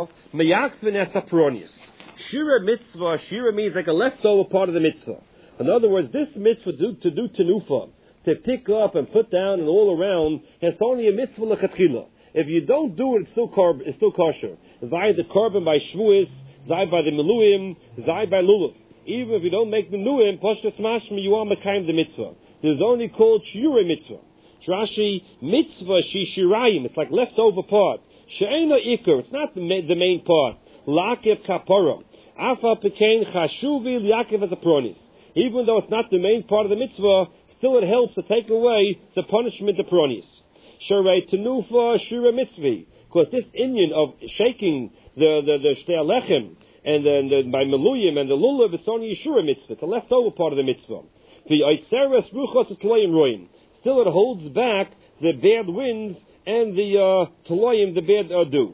Meyakvin esapronius. Shira mitzvah, shira means like a leftover part of the mitzvah. In other words, this mitzvah to do tenufa, to pick up and put down and all around, it's only a mitzvah lechatchila. If you don't do it, it's still kosher. Zai the korban by shvuis, zai by the meluim, zai by lulav. Even if you don't make the nuim, pashtas mashma, you are mekayim the mitzvah. There's only called shira mitzvah. Rashi mitzvah shirayim. It's like leftover part. She'ena ikar. It's not the main part. Lakev kapara. Afa pekain chashuvi liakev as a pronis. Even though it's not the main part of the mitzvah, still it helps to take away the punishment of pronis. Sharei tenufa shira mitzvah. Because this Indian of shaking the shtei alechem and then by meluyim and the lulav is only shira mitzvah. It's a leftover part of the mitzvah. The oitzeres ruchos tloyim roim. Still it holds back the bad winds and the tloyim, the bad dew.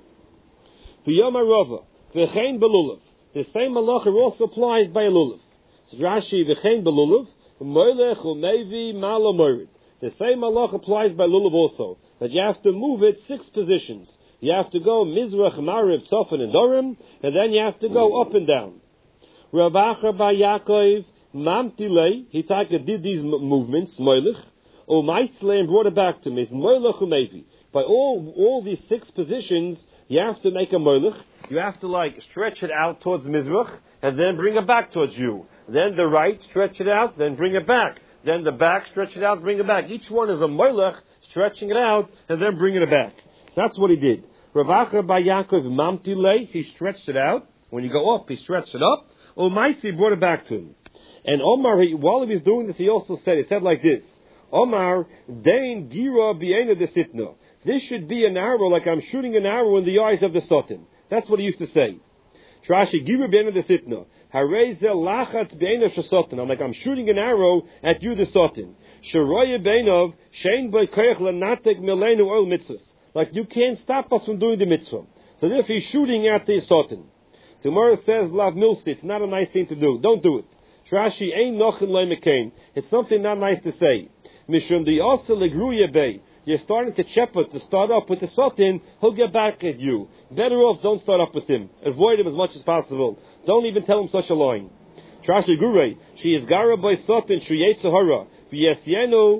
The yom harova, v'chein belulav. The same halacha also applies by a lulav. So Rashi v'chein belulav, moilech umevi malo morid. The same halacha applies by lulav also. That you have to move it 6 positions. You have to go mizrach, mariv, tzofan, and dorim, and then you have to go up and down. Rav Acha bar Yaakov mamtilei. He did these movements, moilech. Umaitzle and brought it back to me. Moilech umevi. By all these 6 positions, you have to make a moilech. You have to stretch it out towards Mizrach, and then bring it back towards you. Then the right, stretch it out, then bring it back. Then the back, stretch it out, bring it back. Each one is a moilech, stretching it out, and then bringing it back. So that's what he did. Rav Acha bar Yaakov mamtilei. He stretched it out. When you go up, he stretched it up. Umaitzi brought it back to him. And Omar, while he was doing this, he said like this. Omar, Dain Gira Biena de Sitna. This should be an arrow like I'm shooting an arrow in the eyes of the Satan. That's what he used to say. Trashi Gira Biena de Sitna. Hareze Lachatz Biena Shasatan. I'm like I'm shooting an arrow at you, the Satan. Sharoya Beinov, Shein Boy Koyach Lanatek Milenu Oil Mitzvahs. Like you can't stop us from doing the mitzvah. So therefore he's shooting at the Satan. So Gemara says, Lav Milsi, it's not a nice thing to do. Don't do it. Trashi Ein Nochin Loi Mekain. It's something not nice to say. Mishum the also legruya bay. You're starting to shepherd to start up with the Satan, he'll get back at you. Better off don't start up with him. Avoid him as much as possible. Don't even tell him such a line. Trashi Gurei, she is gara by Satan, Shuyet Sahara. V'yesyenu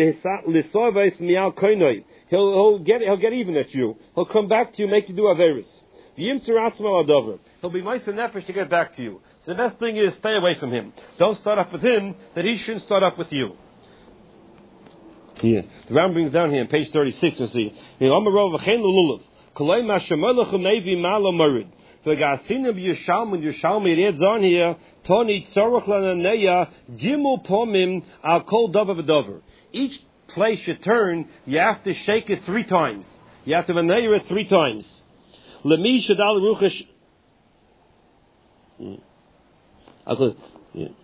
lisoves mial koinoi. He'll get even at you. He'll come back to you, make you do averis. He'll be nice and nefesh to get back to you. So the best thing is stay away from him. Don't start up with him, that he shouldn't start up with you. Here, the Ram brings down here on page 36. You see, Yerushalmi reads on here, Toni tzorach lananeya gimel pomim al kol davar v'davar. Each place you turn, you have to shake it 3 times. You have to vaneya it 3 times. Lemi shadal ruchash. Yeah.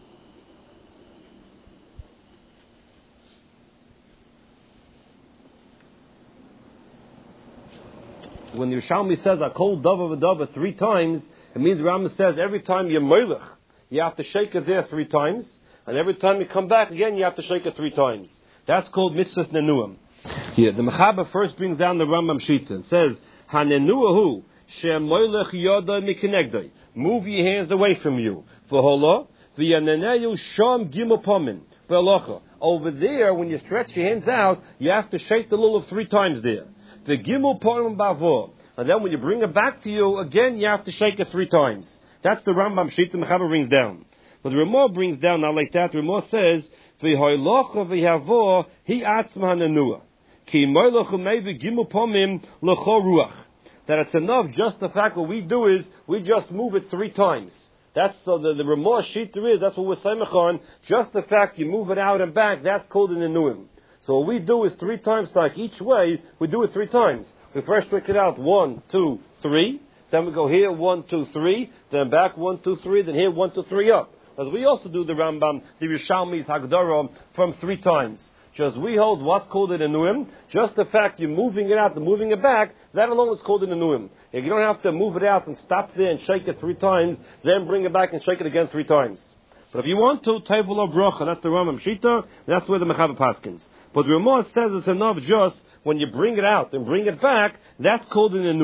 When the Yerushalmi says a kol davar v'davar 3 times, it means the Rambam says every time you're moilech, you have to shake it there 3 times, and every time you come back again, you have to shake it 3 times. That's called mitzvahs nenuim. Here, the Mechaber first brings down the Rambam Shita and says, "Hanenuahu shem moilech yodai mikenegdai." Move your hands away from you. V'hola v'yaneneyu sham gimel pomin v'alocha. Over there, when you stretch your hands out, you have to shake the lulav 3 times there. The gimel ponim bavo. And then when you bring it back to you, again, you have to shake it 3 times. That's the Rambam Shita the Mechaber brings down. But the Ramah brings down, not like that, the Ramah says, V'hoilocha v'yavo hi atzma hanenua. Ki moilocha meivi gimel pomim l'cho ruach. That it's enough, just the fact what we do is, we just move it 3 times. That's so the Ramah Shita is, that's what we're saying on. Just the fact you move it out and back, that's called an nenuim. So what we do is 3 times, like each way, we do it 3 times. We first stretch it out 1, 2, 3. Then we go here 1, 2, 3. Then back 1, 2, 3. Then here 1, 2, 3 up. As we also do the Rambam, the Yerushalmi's Hagdara from 3 times. Just we hold what's called an enuim. Just the fact you're moving it out and moving it back, that alone is called an enuim. If you don't have to move it out and stop there and shake it 3 times, then bring it back and shake it again 3 times. But if you want to, Tevul Bracha, that's the Rambam Shita, that's where the Mechaber paskins. But the Ramah says it's enough just when you bring it out and bring it back, that's called an enuim.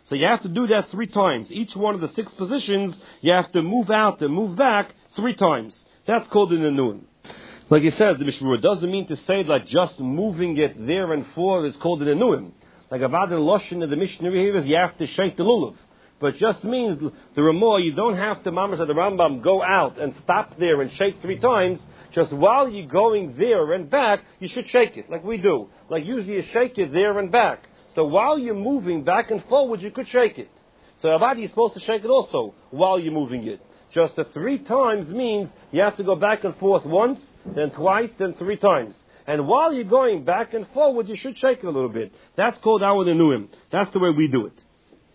So you have to do that 3 times. Each one of the 6 positions, you have to move out and move back 3 times. That's called an Nun. Like he says, the Mishmur doesn't mean to say that just moving it there and forth is called an Nun. Like Avad and Loshin of the Mishnah here is you have to shake the lulav. But it just means the Ramah, you don't have to, Mamash of the Rambam, go out and stop there and shake 3 times. Just while you're going there and back, you should shake it, like we do. Like usually you shake it there and back. So while you're moving back and forward, you could shake it. So Avad, you're supposed to shake it also while you're moving it. Just the 3 times means you have to go back and forth once, then twice, then 3 times. And while you're going back and forward, you should shake it a little bit. That's called our Nenuim. That's the way we do it.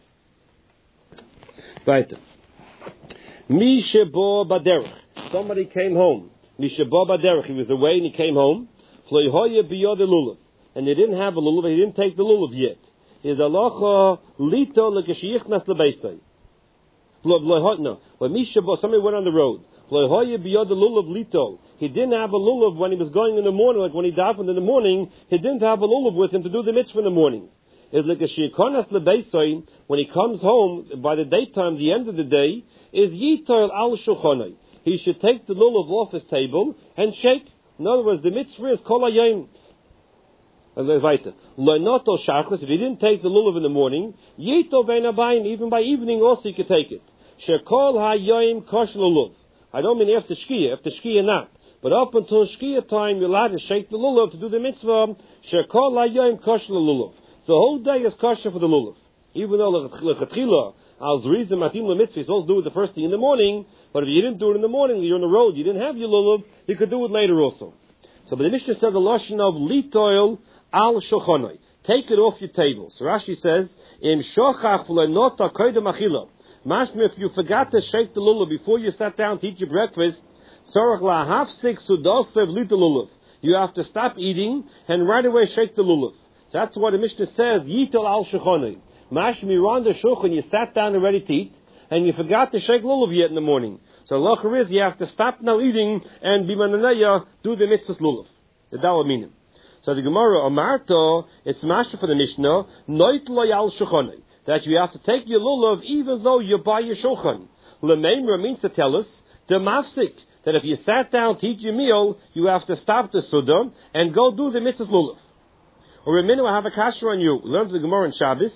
Right. Mishebo Baderech. Somebody came home. Mishebo Baderech. He was away and he came home. Floihoye biyod lulav. And he didn't have a lulav. He didn't take the lulav yet. His halacha lito lekeshiyichnas lebeisai. No. When Mishebo, somebody went on the road. Floihoye biyod lulav lito. He didn't have a lulav when he was going in the morning, like when he davened in the morning. He didn't have a lulav with him to do the mitzvah in the morning. Is like a shikonas lebeisai. When he comes home by the daytime, the end of the day, is yitoil al shulchanai. He should take the lulav off his table and shake. In other words, the mitzvah is kol hayom. Loinoto shachris. If he didn't take the lulav in the morning, yito bein habayim. Even by evening also he could take it. Shekol hayom kosh lulav. I don't mean after shkia not. But up until shkia time, you're allowed to shake the lulav to do the mitzvah. Shekol hayom kosh lulav. The whole day is kosher for the lulav. Even though lechatchila al zrizim matim lemitzvah, you're supposed to do it the first thing in the morning. But if you didn't do it in the morning, you're on the road, you didn't have your lulav, you could do it later also. So, but the Mishnah says a lashon of litoil al shulchanai. Take it off your table. So Rashi says, im shochach v'lenota koydem achila. Mashma, if you forgot to shake the lulav before you sat down to eat your breakfast, sorach lahafsik sudosev lito lulav. You have to stop eating and right away shake the lulav. So that's what the Mishnah says, yitol al shulchanai. Mashma, you're on the shulchan, you sat down and ready to eat, and you forgot to shake lulav yet in the morning. So halacha is you have to stop now eating and bimananaya do the mitzvahs lulav. The dawa meaning. So the Gemara Amarto, it's mashma for the Mishnah, noit lo yal shulchanai, that you have to take your lulav even though you're by your shulchan. Lemeimra means to tell us the mafsik, that if you sat down to eat your meal, you have to stop the suda and go do the mitzvahs lulav. Or a minute I have a kasha on you. Learn the Gemara in Shabbos.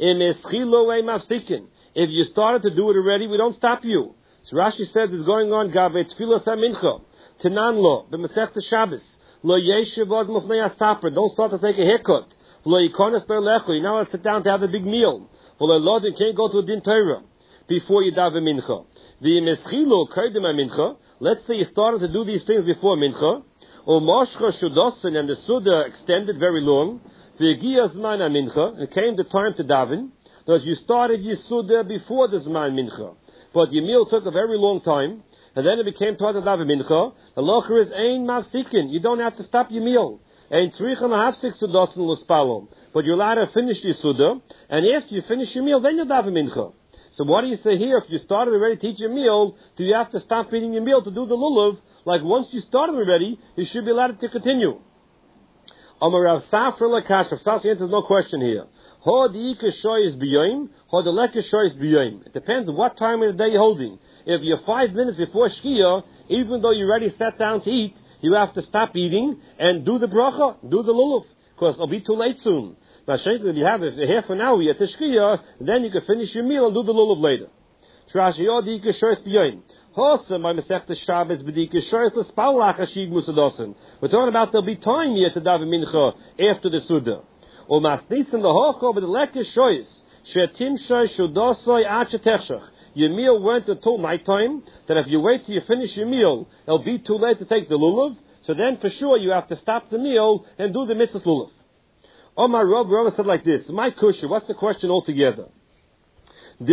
If you started to do it already, we don't stop you. So Rashi says it's going on Gabe Tfilas HaMincha Tanan Lo B'Masechta Shabbos Lo Yeshiv Od Mufnei HaSaper. Don't start to take a haircut. Lo Yikonas Berlechu. You now have to sit down to have a big meal. Lo Lord, you can't go to a din Torah before you daven Mincha. V'Yemeschilu Koydem HaMincha. Let's say you started to do these things before Mincha. Or Moshcha Shudosin, and the Suda extended very long. V'Yegiyah Zman HaMincha. It came the time to daven. Because you started your Suda before the Zman Mincha. But your meal took a very long time. And then it became time to daven Mincha. The locher is Ein Mafsikin. You don't have to stop your meal. Ein Tzricha Lahafsik Sudosin Luspalom. But you're allowed to finish your Suda. And after you finish your meal, then you daven Mincha. So what do you say here? If you started already to eat your meal, do you have to stop eating your meal to do the lulav? Like once you started already, you should be allowed to continue. Amar Rav Safra Lakash. Rav Safra answers no question here. It depends what time of the day you're holding. If you're 5 minutes before Shkia, even though you already sat down to eat, you have to stop eating and do the bracha, do the lulav, because it'll be too late soon. Now, if you have a half an hour at the Shkia, then you can finish your meal and do the lulav later. We're talking about there'll be time here to daven mincha after the Suda. Your meal went until nighttime, that if you wait till you finish your meal, it'll be too late to take the lulav, so then for sure you have to stop the meal and do the mitzvah lulav. Omar Rav said like this, my kusha, what's the question altogether? Maybe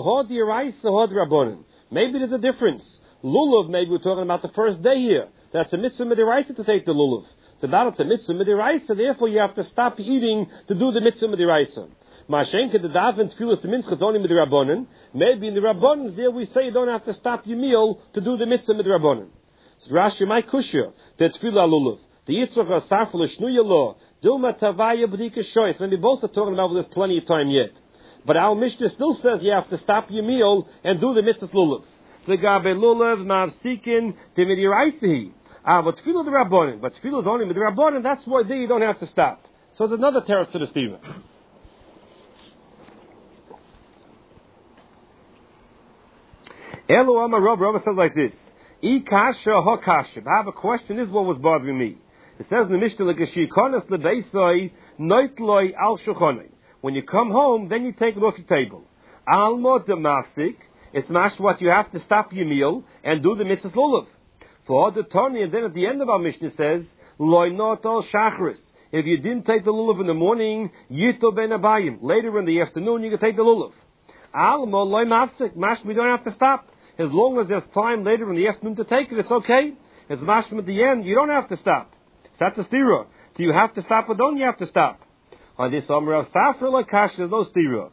there's a difference. Lulav, maybe we're talking about the first day here. That's a mitzvah midiraisa to take the lulav. It's about a mitzvah midiraisa, therefore you have to stop eating to do the mitzvah midiraisa. Mashenka the daven tefillas mincha is only midirabbanan. Maybe in the rabbanan there we say you don't have to stop your meal to do the mitzvah midirabbanan. So Rashi, my kusha, the tefillah lulav. The yitzchak asafel shnuya law. Dilma tavaya b'dika shoyis. And we both are talking about this plenty of time yet. But our Mishnah still says you have to stop your meal and do the mitzvahs lulav. V'gabe lulav mavsikin timidiraisihi. But tefillah the rabbanim. But tefillah is only with the rabbanim. That's why there you don't have to stop. So it's another terrace to the stira. Elo Amar Rav says like this. I kasha ha kasha. I have a question. This is what was bothering me. It says in the Mishnah, "L'gashikonas lebeisai noitloi al shulchanai." When you come home, then you take it off your table. Al mod mafsik. It's mash what you have to stop your meal and do the mitzvahs lulav. For the Tani, and then at the end of our Mishnah says, "Loi not al shachris." If you didn't take the lulav in the morning, yito ben abayim. Later in the afternoon, you can take the lulav. Al mod loi mafsik. Mash, we don't have to stop. As long as there's time later in the afternoon to take it, it's okay. As mashma at the end, you don't have to stop. That's the stira. Do you have to stop or don't you have to stop? On this Amar of Safra Lakash, there's no stira.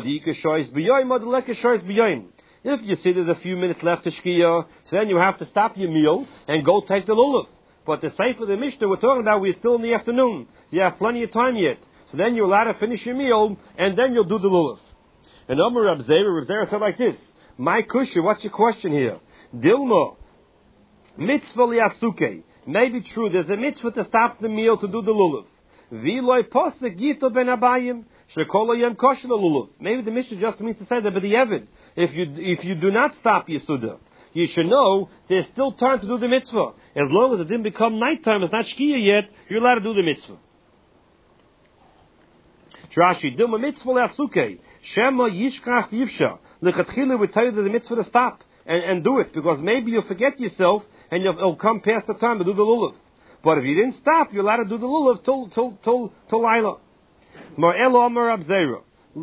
If you see there's a few minutes left to shkia, so then you have to stop your meal and go take the lulav. But the Sefer of the Mishnah we're talking about, we're still in the afternoon. You have plenty of time yet. So then you're allowed to finish your meal and then you'll do the lulav. And Amar Rab Zera said like this. My kusha, what's your question here? Dilma, mitzvah liatsuke. Maybe true, there's a mitzvah to stop the meal to do the lulav. V'loi posek gito ben abayim, shekola yem kosher lulav. Maybe the Mishnah just means to say that, but the evid, if you do not stop your suda, you should know there's still time to do the mitzvah. As long as it didn't become nighttime, it's not shkia yet, you're allowed to do the mitzvah. Rashi, dilma mitzvah liatsuke, shema yishkach yivsha. L'chatchila would tell you that the mitzvah to stop and do it, because maybe you'll forget yourself and it'll come past the time to do the lulav. But if you didn't stop, you're allowed to do the lulav till Laila. Elo Amar Rab Zera.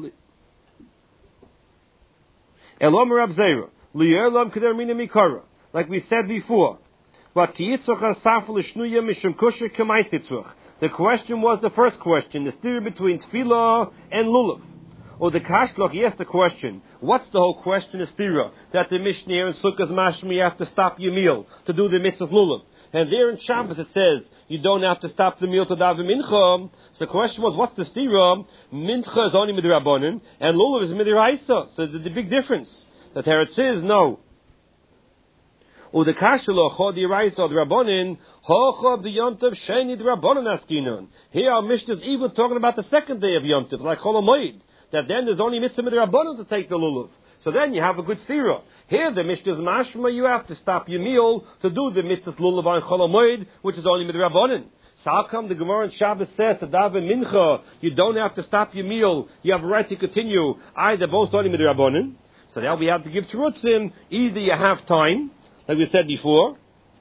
Elo Amar Rab Zera. Li'erlam k'der mina mikara. Like we said before. But ki yitzchach asaf l'shnuya mishum kusher k'mais yitzchach. The question was the first question, the steer between tefillah and lulav. Or the Kashlok, he asked the question, what's the whole question of stira? That the Mishnah here in Sukkot Mashmi, you have to stop your meal to do the mitzvahs lulav. And there in Shabbos it says, you don't have to stop the meal to daven mincha. So the question was, what's the stira? Mincha is only midrabanan, and lulav is midraisa. So there's the big difference. The Teretz says, no. Or the Kashlok, or the Raisa, or the Rabbanin, Hochav the Yom Tov Sheni the Rabbanan Askinon. Here our Mishnah is even talking about the second day of Yom Tov, like Chol HaMoed. That then there's only mitzvah midrabanan to take the lulav. So then you have a good stira. Here the Mishnah's mashma, you have to stop your meal to do the mitzvah's lulav on Chol HaMoed, which is only midrabanan. So how come the Gemara in Shabbos says that daven mincha, you don't have to stop your meal, you have a right to continue, either both only midrabanan. So now we have to give terutzim, either you have time, like we said before.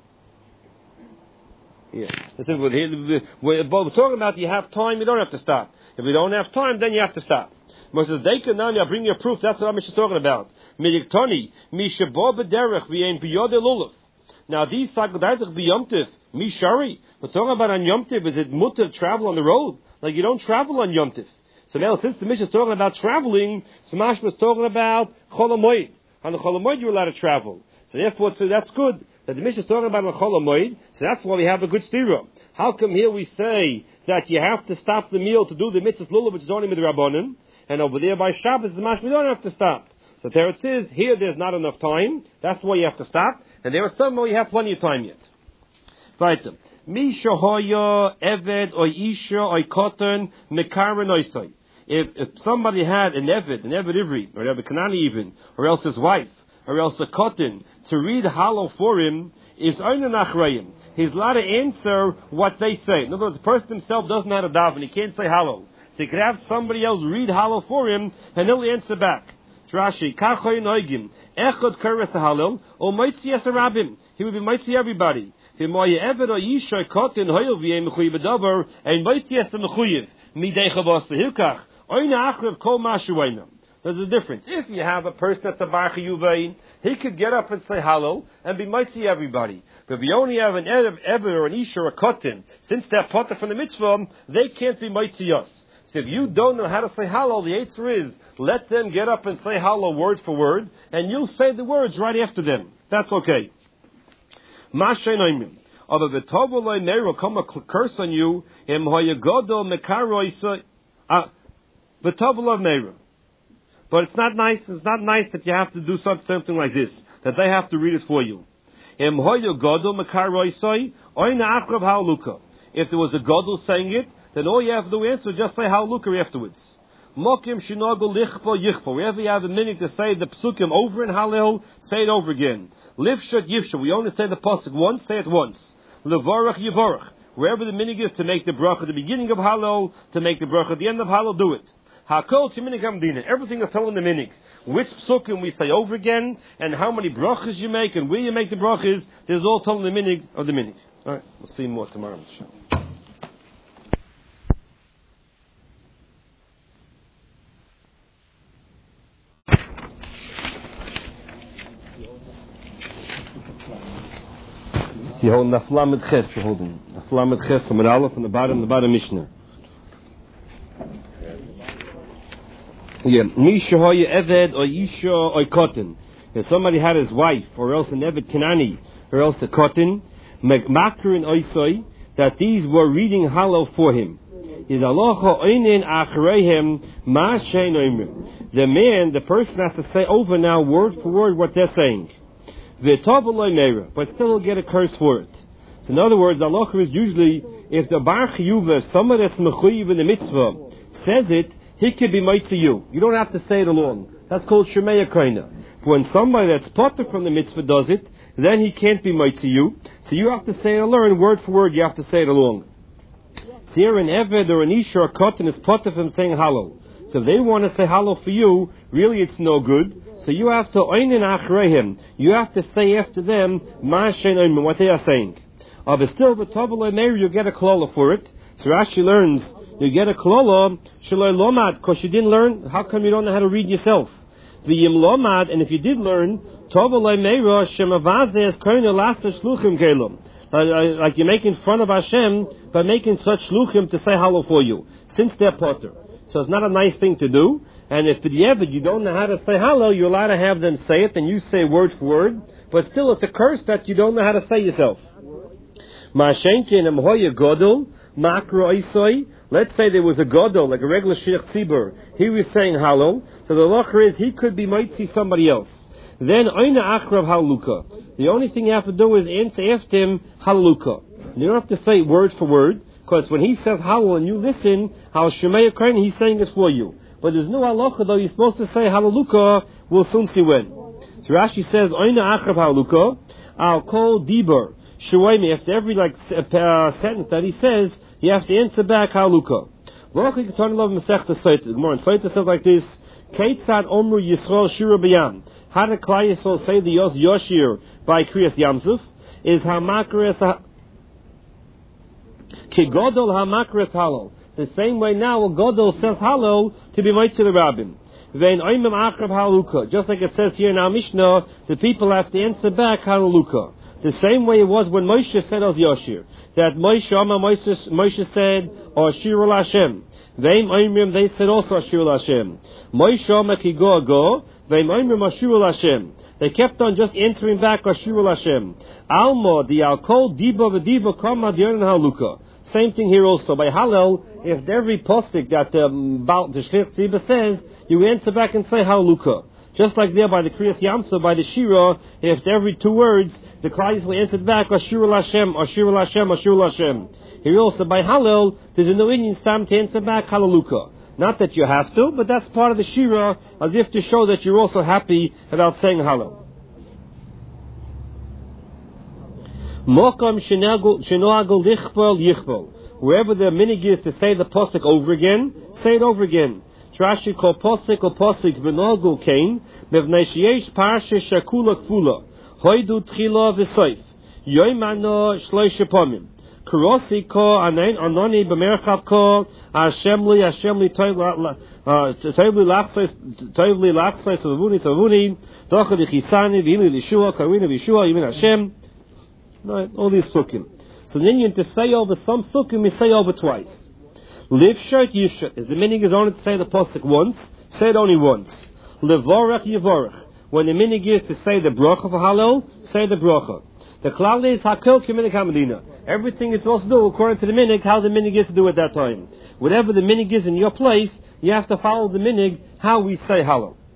Yeah. We're talking about you have time, you don't have to stop. If you don't have time, then you have to stop. Moses Deika now you bring your proof. That's what I'm talking about. Midiktoni mishabor b'derech v'yein b'yodeh lulav. Now these sagadaytach b'yomtiv mishari. We're talking about on yomtiv. Is it mutter travel on the road? Like you don't travel on yomtiv. So now since the Mishnah is talking about traveling, Samash was talking about Chol HaMoed. On the Chol HaMoed you're allowed to travel. So therefore, so that's good that the Mishnah is talking about on Chol HaMoed. So that's why we have a good stira. How come here we say that you have to stop the meal to do the mitzvahs lulav, which is only midrabanan? And over there by Shabbos, we don't have to stop. So there it says, here there's not enough time. That's why you have to stop. And there are some where you have plenty of time yet. Right. Misha hoya, eved, or isha, or cotton, mekaran oisai. If somebody had an eved ivri, or an kanani even, or else his wife, or else a cotton, to read halal for him, is oinen achrayim. He's allowed to answer what they say. In other words, the person himself doesn't have a daven. He can't say halal. So he could have somebody else read halal for him, and he'll answer back. Rashi, kachoy noigim, echod keres halal, or moitzi es rabim. He would be moitzi everybody. V'moye eved o yisha kotin hoyel v'yem mechuyev davar, and moitzi es mechuyev midei chavos hilkach. Oina achrev kol mashuayna. There's a difference. If you have a person that's a bar chiyuvein, he could get up and say halal and be moitzi everybody. But if you only have an eved or an isha or a kotin, since they're potter from the mitzvah, they can't be moitzi us. So if you don't know how to say halal, the answer is, let them get up and say halal word for word, and you'll say the words right after them. That's okay. Masheinoimim. Although the tovoloi meir will come a curse on you, im hoyagodo mekaroisa, the tovoloi meir. But it's not nice. It's not nice that you have to do something like this, that they have to read it for you. If there was a gadol saying it, then all you have to do is just say halukah afterwards. Mokim shinagul lichpo yichpo. Wherever you have a minute to say the psukim over in Hallel, say it over again. Livshat yivsha. We only say the pasuk once, say it once. Levarach yivarach. Wherever the minig is to make the bracha at the beginning of Hallel, to make the bracha at the end of Hallel, do it. Hakol k'minig hamdina. Everything is telling the minig. Which psukim we say over again, and how many brachas you make, and where you make the brachas, this is all telling the minig of the minig. Alright, we'll see more tomorrow. You hold Naflamet Ches, you're holding. Naflamet Ches from an Aleph from the bottom Mishnah. Yeah. Misha hoya Eved or Isha or Cotton. If somebody had his wife, or else an Eved Kanani, or else a Cotton, Makr and Oisoi, that these were reading Hallel for him. Is Aloha Oinin Achreihem Ma Shein Oimrim. The man, the person has to say over now, word for word, what they're saying. But still he'll get a curse for it. So in other words, Allah is usually, if the Bar Chiyuva, somebody that's Mechuyiv in the mitzvah, says it, he could be mitzvah you. You don't have to say it along. That's called Shemaya Kaina. But when somebody that's potter from the mitzvah does it, then he can't be mitzvah you. So you have to say it alone, word for word, you have to say it along. So here an Eved or an Isha or Cotton is potter from saying Hallel. So if they want to say Hallel for you, really it's no good. So you have to oinin achrehim. You have to say after them ma'ashen what they are saying. But still, the tovelo meir you get a klola for it. So Rashi learns you get a klola shaloi lomad because you didn't learn. How come you don't know how to read yourself? V'yim lomad, and if you did learn tovelo meira shemavazes koine lasa shluchim kelum. Like you're making fun of Hashem by making such shluchim to say Hallel for you, since they're potter. So it's not a nice thing to do. And if you don't know how to say Hallel, you're allowed to have them say it, and you say word for word. But still, it's a curse that you don't know how to say yourself. Let's say there was a gadol, like a regular sheikh tzibur. He was saying Hallel. So the lacher is he could be might see somebody else. Then oina achrav haluka. The only thing you have to do is answer after him haluka. You don't have to say word for word, because when he says Hallel and you listen, how Shemaya Kain, he's saying it for you. But there's no halacha though. You're supposed to say Hallelujah. We'll soon see when. So Rashi says, "Oina achav Hallelujah. I'll call Dibur Shuaymi." After every sentence that he says, you have to answer back Hallelujah. V'achli Ketani Lov Masechta Soita. The Gemara in Soita says like this: Keitzad Omru Yisrael Shira B'Yam. How did Klal Yisrael say the Yoshir by Kriyas Yamsuf? Is Hamakres Kigodol Hamakres Hallel. The same way now, a Godel says Hallel to be made to the Rabbin. Just like it says here in our Mishnah, the people have to answer back Hallelujah. The same way it was when Moshe said as Yoshir. That Moshe said, Ashir Hashem. They said also Ashir Hashem. Moshe Kigo Go, Ashir Hashem. They kept on just answering back Ashir Hashem. Alma, the Alkol, Diba, V'Diba, Kama, Diyan, Hallelujah. Same thing here also. By Hallel, if every postik that the Shlich Tzibah says, you answer back and say Hallelujah. Just like there by the Kriyas Yamsa, by the Shira, if every two words, the Klal Yisrael answered back, Ashir Hashem, Ashir Hashem, Ashir Hashem. Here also by Hallel, there's a no Indian time to answer back Hallelujah. Not that you have to, but that's part of the Shira, as if to show that you're also happy about saying Hallel. Wherever the minig is to say the posik over again, say it over again. Rashi called posik or posik v'nogul kain mevnei sheyesh parsha shakula kfula hoidu tchila v'soif yoymano shloisha pomim kurosi ko anoni b'merchav ko hashemli toivli lachsoi savuni docha d'chisani v'hili l'shua karina v'shua yimin Hashem. Right, all these sukkim. So then you to say over some sukkim, you say over twice. Livshat yivshat. If the minig is only to say the pasuk once, say it only once. Levorach yivorach. When the minig is to say the bracha for Hallel, say the bracha. The klal is hakel k'minig hamadina. Everything is supposed to do according to the minig, how the minig is to do at that time. Whatever the minig is in your place, you have to follow the minig, how we say Hallel.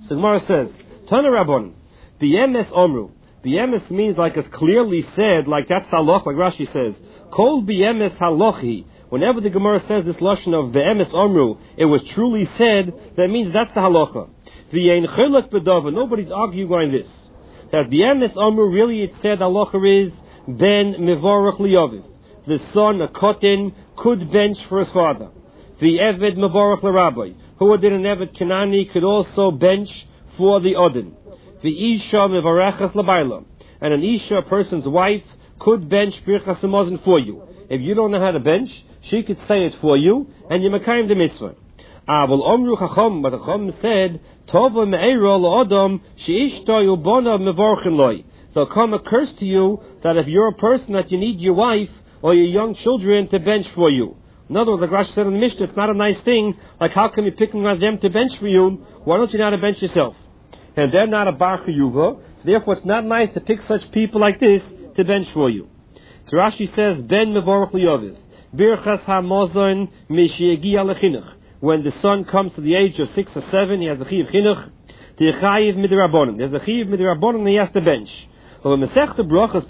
So Gemara says, Tana Rabban, B'yemes Omru. B'yemes means like it's clearly said, like that's halach, like Rashi says. Kol b'yemes halochi. Whenever the Gemara says this lashon of b'yemes Omru, it was truly said, that means that's the halacha. V'yein chilek b'dava. Nobody's arguing on this. That b'yemes Omru, really it said halacha is ben mevorach liyaviv. The son, a kotin, could bench for his father. The eved mevorach l'rabbi. Who did an eved Kanani could also bench for the odin. The isha mevorachas l'bayla. And an isha, a person's wife, could bench birchas hamazon for you. If you don't know how to bench, she could say it for you, and you makayim the mitzvah. Avol omru chacham, but the chacham said, tova me'era l'odam she'ishta yubona mevorchin loy. There'll come a curse to you that if you're a person that you need your wife or your young children to bench for you. In other words, like Rashi said in the Mishnah, it's not a nice thing. Like, how come you're picking on them to bench for you? Why don't you know how to bench yourself? And they're not a bar chiyuva, therefore it's not nice to pick such people like this to bench for you. So Rashi says, Ben mevorach liyoviv, birchas hamazon mishiyagia lechinuch. When the son comes to the age of 6 or 7, he has a chiv chinuch. T'chayiv midrabanan. There's a chiv midrabanan, he has to bench. We're talking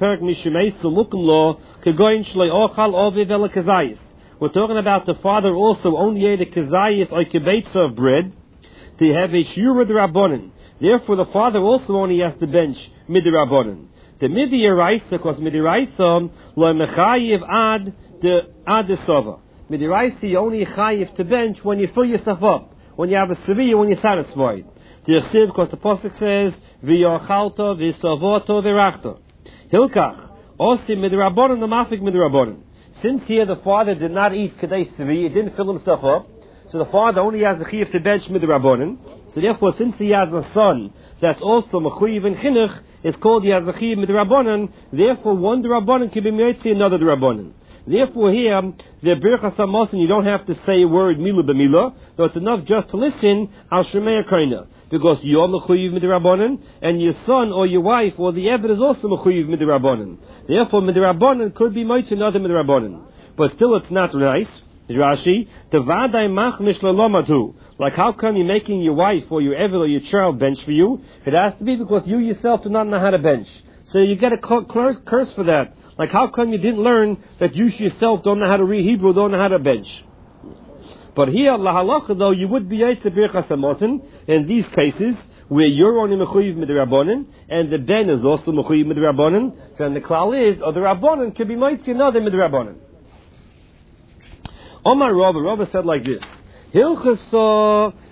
about the father also only ate a kezayis or kibetza of bread to have a shura d'rabonin. Therefore, the father also only has to bench midrabanan. The midiraisa, because midiraisa lo mechayiv ad the sova. Midiraisa you only chayiv to bench when you fill yourself up, when you have a severe, when you're satisfied. Because the pasuk says, "V'yochalta v'savoto v'rachta." Hilkach osim midrabanan namafik midrabanan. Since here the father did not eat kadei sevi, he didn't fill himself up, so the father only has the chiyuv to bench midrabanan. So therefore, since he has a son that's also mechuyev in chinuch, it's called he has the chiyuv midrabanan. Therefore, one drabanan can be mitzi, another drabanan. Therefore, here the birchas hamazon you don't have to say a word milah b'milah, so it's enough just to listen al shemei kaina. Because you're mechuyev midrabanan, and your son or your wife or the eved is also mechuyev midrabanan. Therefore, midrabanan could be mitzi another midrabanan, but still it's not nice. Rashi, tevadai machmish le'lomatu. Like, how come you're making your wife or your eved or your child bench for you? It has to be because you yourself do not know how to bench. So you get a curse for that. Like, how come you didn't learn that you yourself don't know how to read Hebrew, don't know how to bench? But here, lahalacha though, you would be yaitze birchas hamazon in these cases where you're only mechuyev midrabanan and the ben is also mechuyev midrabanan. So then the klal is, or the rabbanan can be mitzi another midrabanan. Omar Rabba said like this: Hilchasa